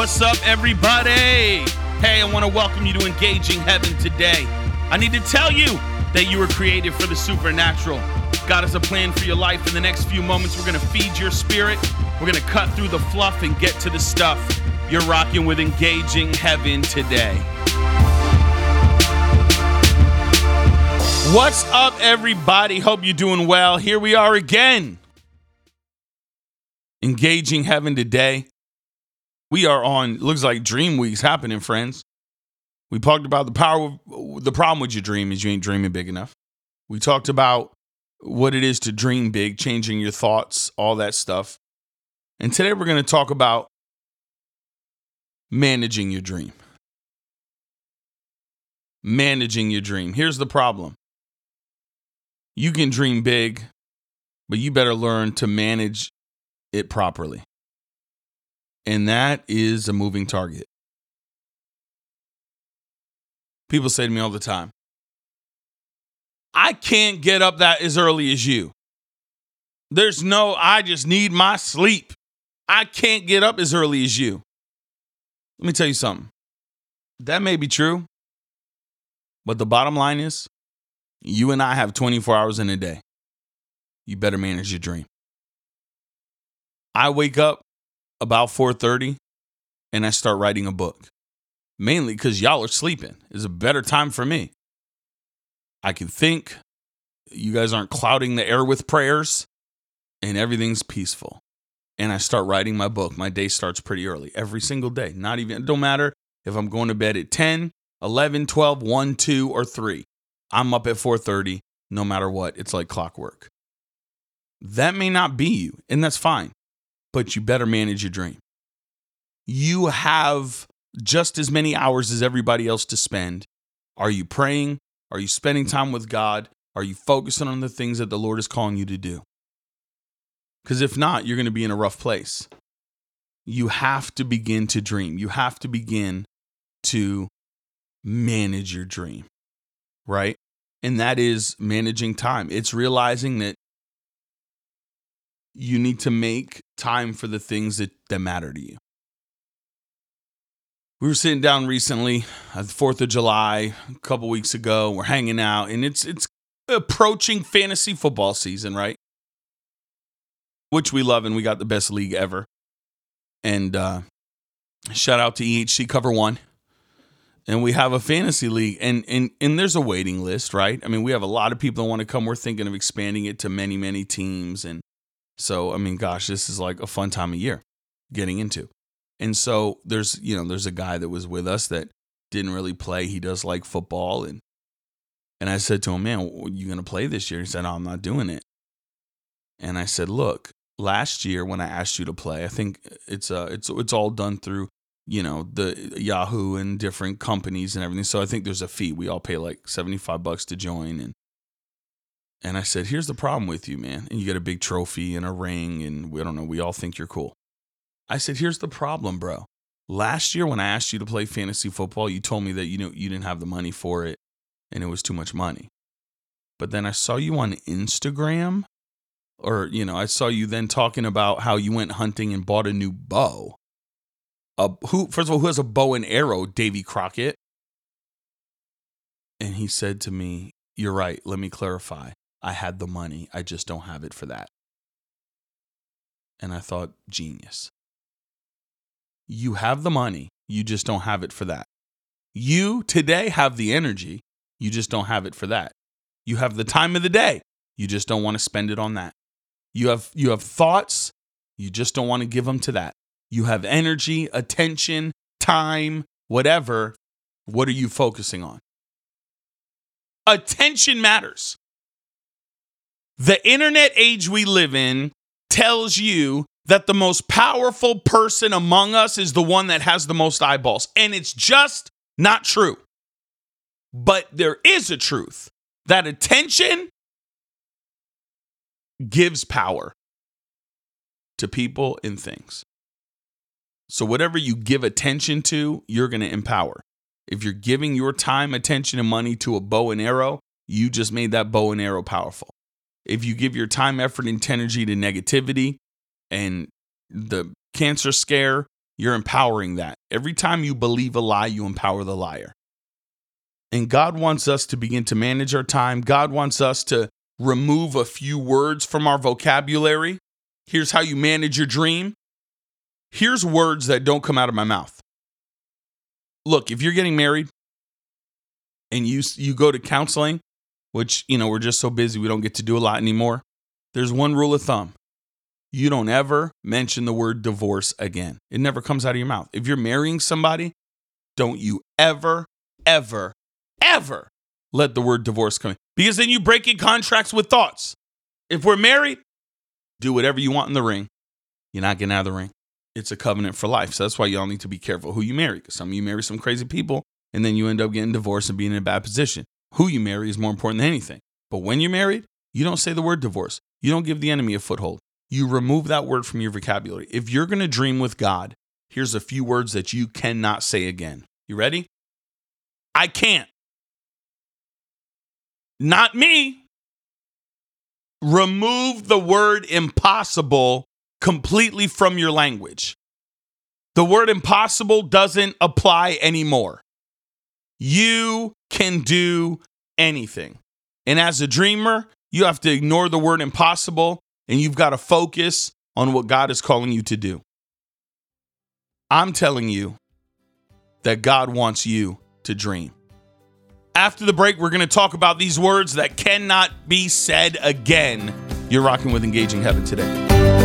What's up, everybody? Hey, I want to welcome you to Engaging Heaven today. I need to tell you that you were created for the supernatural. God has a plan for your life. In the next few moments, we're going to feed your spirit. We're going to cut through the fluff and get to the stuff. You're rocking with Engaging Heaven today. What's up, everybody? Hope you're doing well. Here we are again. Engaging Heaven today. We are on, looks like Dream Week's happening, friends. We talked about the problem with your dream is you ain't dreaming big enough. We talked about what it is to dream big, changing your thoughts, all that stuff. And today we're going to talk about managing your dream. Managing your dream. Here's the problem. You can dream big, but you better learn to manage it properly. And that is a moving target. People say to me all the time, I can't get up that as early as you. I just need my sleep. I can't get up as early as you. Let me tell you something. That may be true, but the bottom line is, you and I have 24 hours in a day. You better manage your dream. I wake up about 4:30 and I start writing a book. Mainly because y'all are sleeping. It's a better time for me. I can think. You guys aren't clouding the air with prayers. And everything's peaceful. And I start writing my book. My day starts pretty early. Every single day. It don't matter if I'm going to bed at 10, 11, 12, 1, 2, or 3. I'm up at 4:30 no matter what. It's like clockwork. That may not be you. And that's fine. But you better manage your dream. You have just as many hours as everybody else to spend. Are you praying? Are you spending time with God? Are you focusing on the things that the Lord is calling you to do? Because if not, you're going to be in a rough place. You have to begin to dream. You have to begin to manage your dream, right? And that is managing time. It's realizing that you need to make time for the things that matter to you. We were sitting down recently, the 4th of July, a couple weeks ago. We're hanging out, and it's approaching fantasy football season, right? Which we love, and we got the best league ever. And shout out to EHC Cover One. And we have a fantasy league, and there's a waiting list, right? I mean, we have a lot of people that want to come. We're thinking of expanding it to many, many teams, and so, I mean, gosh, this is like a fun time of year getting into. And so there's a guy that was with us that didn't really play. He does like football. And I said to him, man, are you going to play this year? He said, no, I'm not doing it. And I said, look, last year when I asked you to play, I think it's all done through, the Yahoo and different companies and everything. So I think there's a fee. We all pay like $75 to join. And I said, here's the problem with you, man. And you get a big trophy and a ring, and we all think you're cool. I said, here's the problem, bro. Last year when I asked you to play fantasy football, you told me that you didn't have the money for it, and it was too much money. But then I saw you on Instagram, or, I saw you then talking about how you went hunting and bought a new bow. First of all, who has a bow and arrow? Davy Crockett. And he said to me, you're right, let me clarify. I had the money. I just don't have it for that. And I thought, genius. You have the money. You just don't have it for that. You today have the energy. You just don't have it for that. You have the time of the day. You just don't want to spend it on that. You have thoughts. You just don't want to give them to that. You have energy, attention, time, whatever. What are you focusing on? Attention matters. The internet age we live in tells you that the most powerful person among us is the one that has the most eyeballs. And it's just not true. But there is a truth that attention gives power to people and things. So whatever you give attention to, you're going to empower. If you're giving your time, attention, and money to a bow and arrow, you just made that bow and arrow powerful. If you give your time, effort, and energy to negativity and the cancer scare you're empowering that. Every time you believe a lie, you empower the liar. And God wants us to begin to manage our time. God wants us to remove a few words from our vocabulary. Here's how you manage your dream. Here's words that don't come out of my mouth. Look, if you're getting married and you go to counseling, which, we're just so busy, we don't get to do a lot anymore. There's one rule of thumb. You don't ever mention the word divorce again. It never comes out of your mouth. If you're marrying somebody, don't you ever, ever, ever let the word divorce come in. Because then you break in contracts with thoughts. If we're married, do whatever you want in the ring. You're not getting out of the ring. It's a covenant for life. So that's why y'all need to be careful who you marry. Because some of you marry some crazy people, and then you end up getting divorced and being in a bad position. Who you marry is more important than anything. But when you're married, you don't say the word divorce. You don't give the enemy a foothold. You remove that word from your vocabulary. If you're going to dream with God, here's a few words that you cannot say again. You ready? I can't. Not me. Remove the word impossible completely from your language. The word impossible doesn't apply anymore. You can do anything. And as a dreamer, you have to ignore the word impossible, and you've got to focus on what God is calling you to do. I'm telling you that God wants you to dream. After the break, we're going to talk about these words that cannot be said again. You're rocking with Engaging Heaven today.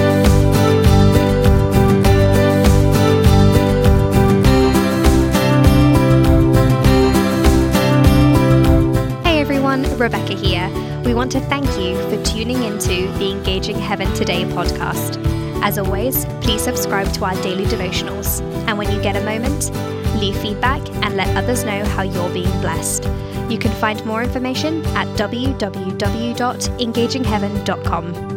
Rebecca here. We want to thank you for tuning into the Engaging Heaven Today podcast. As always, please subscribe to our daily devotionals. And when you get a moment, leave feedback and let others know how you're being blessed. You can find more information at www.engagingheaven.com.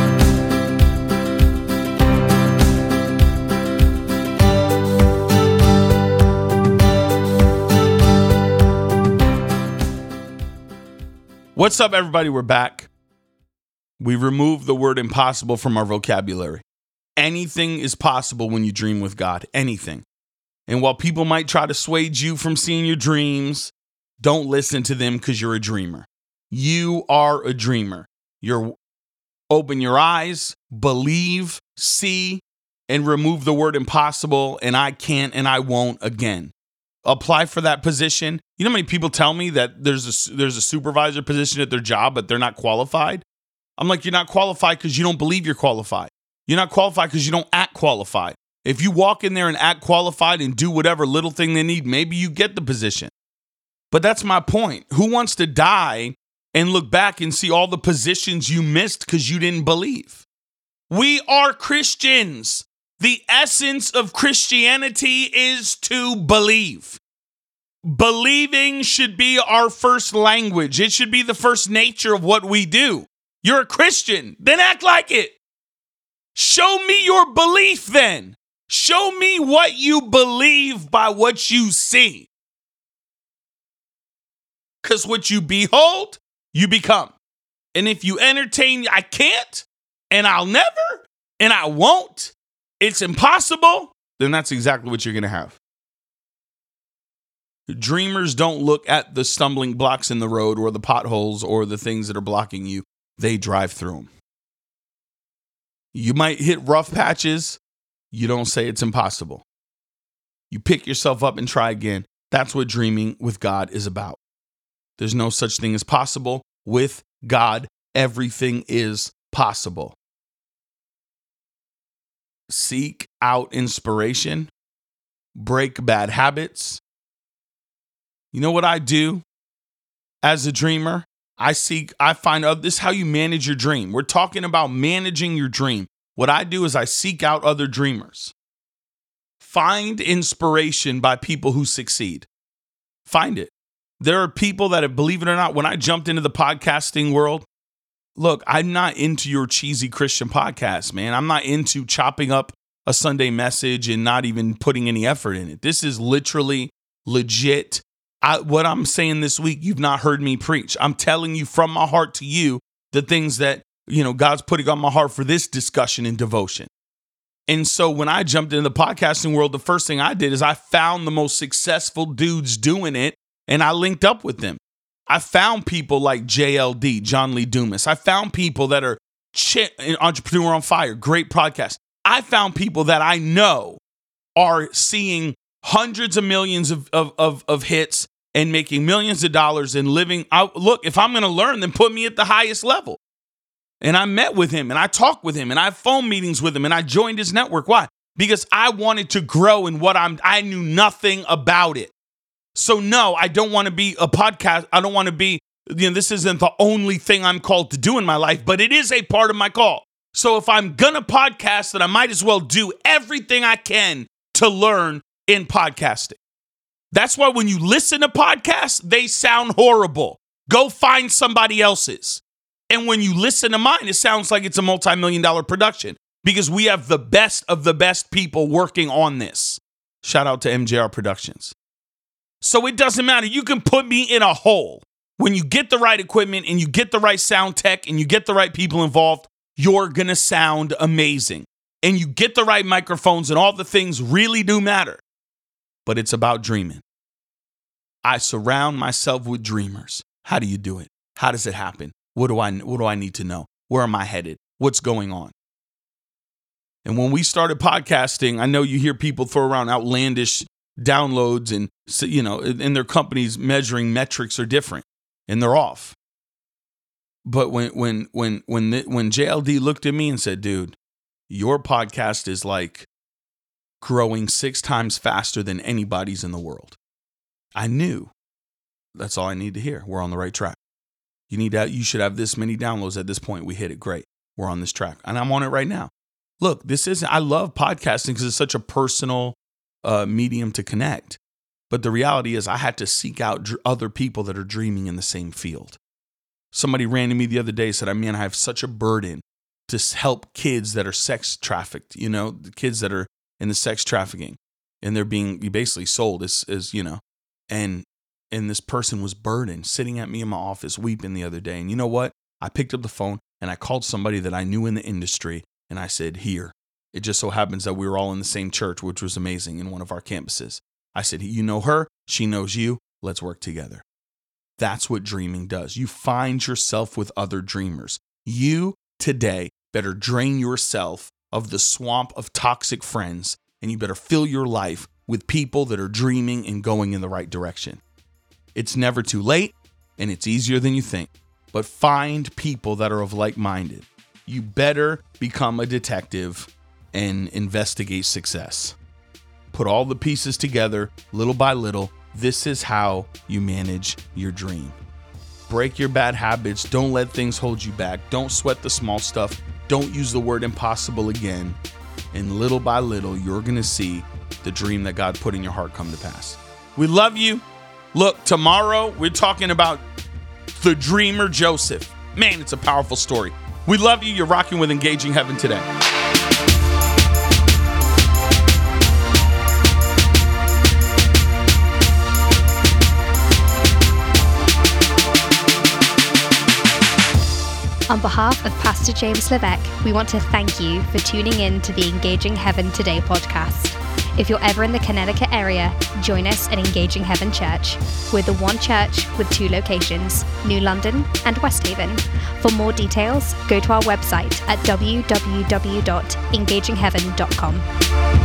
What's up, everybody? We're back. We removed the word impossible from our vocabulary. Anything is possible when you dream with God. Anything. And while people might try to sway you from seeing your dreams, don't listen to them because you're a dreamer. You are a dreamer. Open your eyes, believe, see, and remove the word impossible and I can't and I won't again. Apply for that position. You know how many people tell me that there's a supervisor position at their job, but they're not qualified? I'm like, you're not qualified because you don't believe you're qualified. You're not qualified because you don't act qualified. If you walk in there and act qualified and do whatever little thing they need, maybe you get the position. But that's my point. Who wants to die and look back and see all the positions you missed because you didn't believe? We are Christians. The essence of Christianity is to believe. Believing should be our first language. It should be the first nature of what we do. You're a Christian, then act like it. Show me your belief then. Show me what you believe by what you see. Because what you behold, you become. And if you entertain, I can't, and I'll never, and I won't, it's impossible, then that's exactly what you're going to have. Dreamers don't look at the stumbling blocks in the road or the potholes or the things that are blocking you. They drive through them. You might hit rough patches. You don't say it's impossible. You pick yourself up and try again. That's what dreaming with God is about. There's no such thing as possible. With God, everything is possible. Seek out inspiration. Break bad habits. You know what I do as a dreamer? I find out this is how you manage your dream. We're talking about managing your dream. What I do is I seek out other dreamers. Find inspiration by people who succeed. Find it. There are people that, believe it or not, when I jumped into the podcasting world, look, I'm not into your cheesy Christian podcast, man. I'm not into chopping up a Sunday message and not even putting any effort in it. This is literally legit. What I'm saying this week, you've not heard me preach. I'm telling you from my heart to you the things that, God's putting on my heart for this discussion and devotion. And so when I jumped into the podcasting world, the first thing I did is I found the most successful dudes doing it, and I linked up with them. I found people like JLD, John Lee Dumas. I found people that are Entrepreneur on Fire, great podcast. I found people that I know are seeing hundreds of millions of hits and making millions of dollars and living out. Look, if I'm going to learn, then put me at the highest level. And I met with him and I talked with him and I have phone meetings with him and I joined his network. Why? Because I wanted to grow in what I knew nothing about it. So no, I don't want to be a podcast. I don't want to be, this isn't the only thing I'm called to do in my life, but it is a part of my call. So if I'm going to podcast, then I might as well do everything I can to learn in podcasting. That's why when you listen to podcasts, they sound horrible. Go find somebody else's. And when you listen to mine, it sounds like it's a multi-million-dollar production because we have the best of the best people working on this. Shout out to MJR Productions. So it doesn't matter. You can put me in a hole. When you get the right equipment and you get the right sound tech and you get the right people involved, you're going to sound amazing. And you get the right microphones and all the things really do matter. But it's about dreaming. I surround myself with dreamers. How do you do it? How does it happen? What do I need to know? Where am I headed? What's going on? And when we started podcasting, I know you hear people throw around outlandish downloads and, and their companies measuring metrics are different and they're off. But when JLD looked at me and said, dude, your podcast is like growing 6 times faster than anybody's in the world. I knew that's all I need to hear. We're on the right track. You should have this many downloads at this point. We hit it. Great. We're on this track. And I'm on it right now. Look, I love podcasting because it's such a personal medium to connect. But the reality is I had to seek out other people that are dreaming in the same field. Somebody ran to me the other day and said, I have such a burden to help kids that are sex trafficked, the kids that are in the sex trafficking and they're being basically sold and this person was burdened, sitting at me in my office, weeping the other day. And you know what? I picked up the phone and I called somebody that I knew in the industry. And I said, here. It just so happens that we were all in the same church, which was amazing in one of our campuses. I said, you know her. She knows you. Let's work together. That's what dreaming does. You find yourself with other dreamers. You today better drain yourself of the swamp of toxic friends. And you better fill your life with people that are dreaming and going in the right direction. It's never too late, and it's easier than you think. But find people that are of like-minded. You better become a detective and investigate success. Put all the pieces together, little by little. This is how you manage your dream. Break your bad habits. Don't let things hold you back. Don't sweat the small stuff. Don't use the word impossible again. And little by little, you're going to see the dream that God put in your heart come to pass. We love you. Look, tomorrow we're talking about the dreamer Joseph. Man, it's a powerful story. We love you. You're rocking with Engaging Heaven today. On behalf of Pastor James Levesque, we want to thank you for tuning in to the Engaging Heaven Today podcast. If you're ever in the Connecticut area, join us at Engaging Heaven Church. We're the one church with 2 locations, New London and West Haven. For more details, go to our website at www.engagingheaven.com.